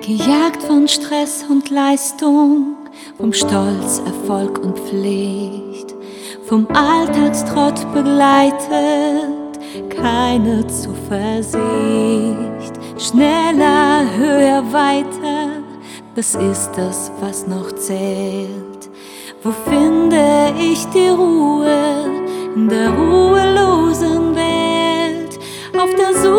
Gejagt von Stress und Leistung, vom Stolz, Erfolg und Pflicht, vom Alltagstrott begleitet, keine Zuversicht. Schneller, höher, weiter, das ist das, was noch zählt. Wo finde ich die Ruhe in der ruhelosen Welt? Auf der Suche